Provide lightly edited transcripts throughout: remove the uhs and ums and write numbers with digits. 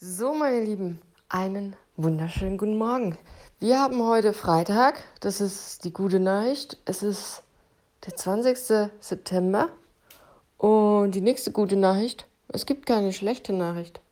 So, meine Lieben, einen wunderschönen guten Morgen. Wir haben heute Freitag, das ist die gute Nachricht. Es ist der 20. September und die nächste gute Nachricht, es gibt keine schlechte Nachricht.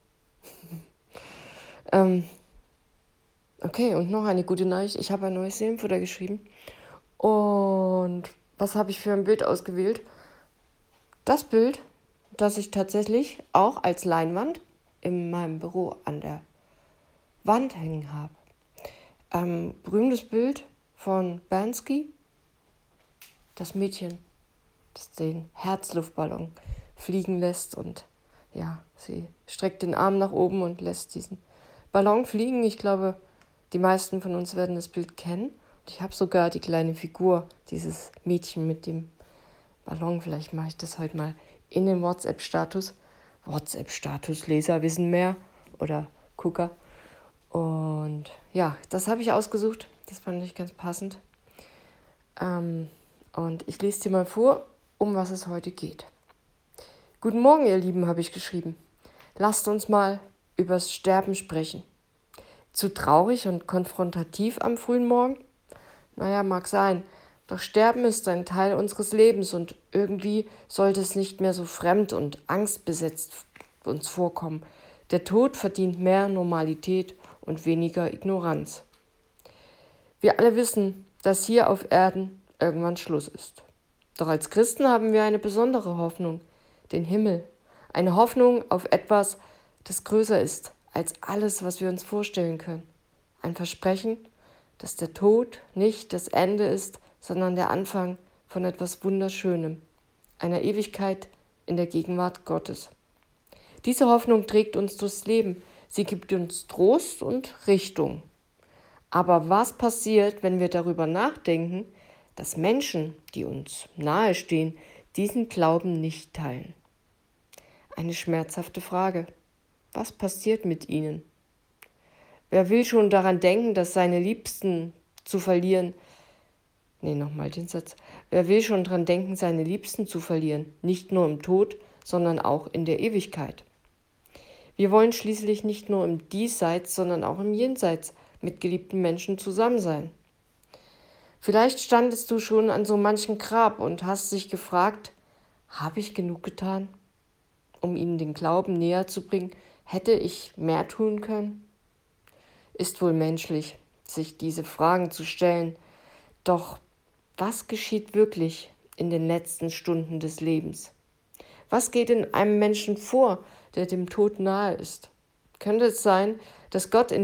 Okay, und noch eine gute Nachricht, ich habe ein neues Seelenfutter geschrieben. Und was habe ich für ein Bild ausgewählt? Das Bild, das ich tatsächlich auch als Leinwand in meinem Büro an der Wand hängen habe. Berühmtes Bild von Bansky, das Mädchen, das den Herzluftballon fliegen lässt und ja, sie streckt den Arm nach oben und lässt diesen Ballon fliegen. Ich glaube, die meisten von uns werden das Bild kennen. Und ich habe sogar die kleine Figur, dieses Mädchen mit dem Ballon. Vielleicht mache ich das heute mal in den WhatsApp-Status. WhatsApp-Status-Leser wissen mehr oder Gucker. Und ja, das habe ich ausgesucht. Das fand ich ganz passend. Und ich lese dir mal vor, um was es heute geht. Guten Morgen, ihr Lieben, habe ich geschrieben. Lasst uns mal übers Sterben sprechen. Zu traurig und konfrontativ am frühen Morgen? Naja, mag sein. Doch Sterben ist ein Teil unseres Lebens und irgendwie sollte es nicht mehr so fremd und angstbesetzt uns vorkommen. Der Tod verdient mehr Normalität und weniger Ignoranz. Wir alle wissen, dass hier auf Erden irgendwann Schluss ist. Doch als Christen haben wir eine besondere Hoffnung, den Himmel. Eine Hoffnung auf etwas, das größer ist als alles, was wir uns vorstellen können. Ein Versprechen, dass der Tod nicht das Ende ist, sondern der Anfang von etwas Wunderschönem, einer Ewigkeit in der Gegenwart Gottes. Diese Hoffnung trägt uns durchs Leben. Sie gibt uns Trost und Richtung. Aber was passiert, wenn wir darüber nachdenken, dass Menschen, die uns nahestehen, diesen Glauben nicht teilen? Eine schmerzhafte Frage. Was passiert mit ihnen? Wer will schon daran denken, dass seine Liebsten zu verlieren? Nochmal den Satz. Wer will schon daran denken, seine Liebsten zu verlieren? Nicht nur im Tod, sondern auch in der Ewigkeit. Wir wollen schließlich nicht nur im Diesseits, sondern auch im Jenseits mit geliebten Menschen zusammen sein. Vielleicht standest du schon an so manchem Grab und hast dich gefragt, habe ich genug getan, um ihnen den Glauben näher zu bringen? Hätte ich mehr tun können? Ist wohl menschlich, sich diese Fragen zu stellen. Doch was geschieht wirklich in den letzten Stunden des Lebens? Was geht in einem Menschen vor, der dem Tod nahe ist? Könnte es sein, dass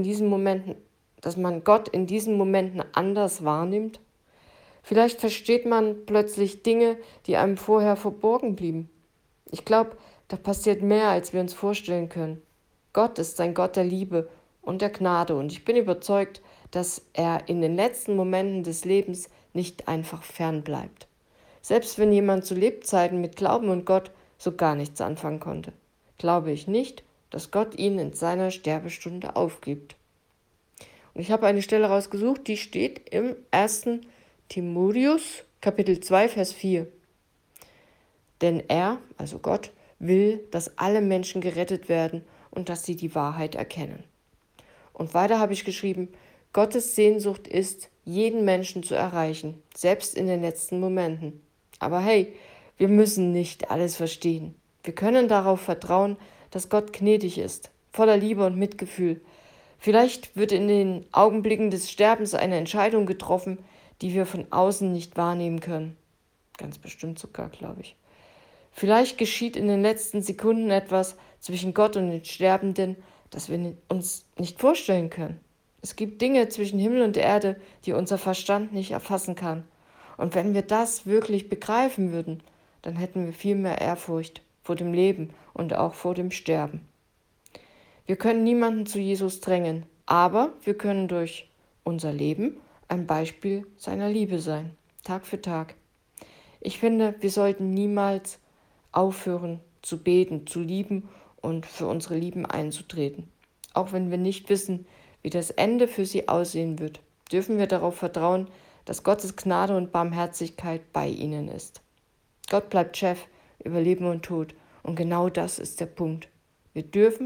man Gott in diesen Momenten anders wahrnimmt? Vielleicht versteht man plötzlich Dinge, die einem vorher verborgen blieben. Ich glaube, da passiert mehr, als wir uns vorstellen können. Gott ist ein Gott der Liebe und der Gnade und ich bin überzeugt, dass er in den letzten Momenten des Lebens nicht einfach fern bleibt. Selbst wenn jemand zu Lebzeiten mit Glauben und Gott so gar nichts anfangen konnte, glaube ich nicht, dass Gott ihn in seiner Sterbestunde aufgibt. Und ich habe eine Stelle rausgesucht, die steht im 1. Timotheus, Kapitel 2, Vers 4. Denn er, also Gott, will, dass alle Menschen gerettet werden und dass sie die Wahrheit erkennen. Und weiter habe ich geschrieben, Gottes Sehnsucht ist, jeden Menschen zu erreichen, selbst in den letzten Momenten. Aber hey, wir müssen nicht alles verstehen. Wir können darauf vertrauen, dass Gott gnädig ist, voller Liebe und Mitgefühl. Vielleicht wird in den Augenblicken des Sterbens eine Entscheidung getroffen, die wir von außen nicht wahrnehmen können. Ganz bestimmt sogar, glaube ich. Vielleicht geschieht in den letzten Sekunden etwas zwischen Gott und den Sterbenden, das wir uns nicht vorstellen können. Es gibt Dinge zwischen Himmel und Erde, die unser Verstand nicht erfassen kann. Und wenn wir das wirklich begreifen würden, dann hätten wir viel mehr Ehrfurcht vor dem Leben und auch vor dem Sterben. Wir können niemanden zu Jesus drängen, aber wir können durch unser Leben ein Beispiel seiner Liebe sein, Tag für Tag. Ich finde, wir sollten niemals aufhören zu beten, zu lieben und für unsere Lieben einzutreten. Auch wenn wir nicht wissen, wie das Ende für sie aussehen wird, dürfen wir darauf vertrauen, dass Gottes Gnade und Barmherzigkeit bei ihnen ist. Gott bleibt Chef über Leben und Tod und genau das ist der Punkt. Wir dürfen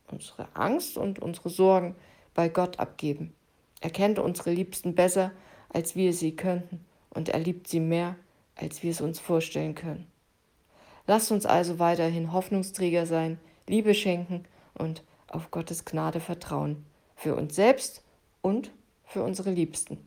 unsere Angst und unsere Sorgen bei Gott abgeben. Er kennt unsere Liebsten besser, als wir sie könnten, und er liebt sie mehr, als wir es uns vorstellen können. Lasst uns also weiterhin Hoffnungsträger sein, Liebe schenken und auf Gottes Gnade vertrauen, für uns selbst und für unsere Liebsten.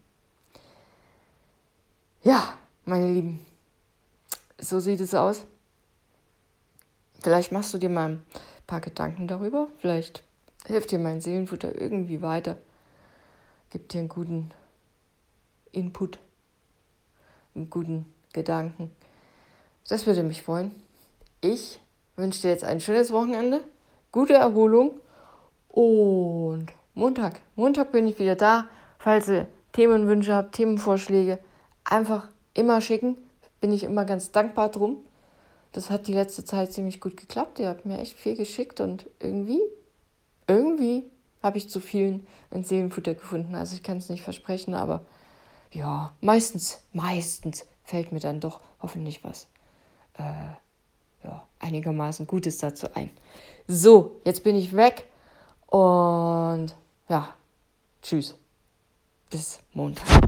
Ja, meine Lieben, so sieht es aus. Vielleicht machst du dir mal ein paar Gedanken darüber, vielleicht hilft dir mein Seelenfutter irgendwie weiter, gibt dir einen guten Input, einen guten Gedanken. Das würde mich freuen. Ich wünsche dir jetzt ein schönes Wochenende, gute Erholung und Montag bin ich wieder da. Falls ihr Themenwünsche habt, Themenvorschläge, einfach immer schicken. Bin ich immer ganz dankbar drum. Das hat die letzte Zeit ziemlich gut geklappt. Ihr habt mir echt viel geschickt und irgendwie habe ich zu vielen ein Seelenfutter gefunden. Also ich kann es nicht versprechen, aber ja, meistens fällt mir dann doch hoffentlich was einigermaßen Gutes dazu ein. So, jetzt bin ich weg und ja, tschüss. Bis Montag.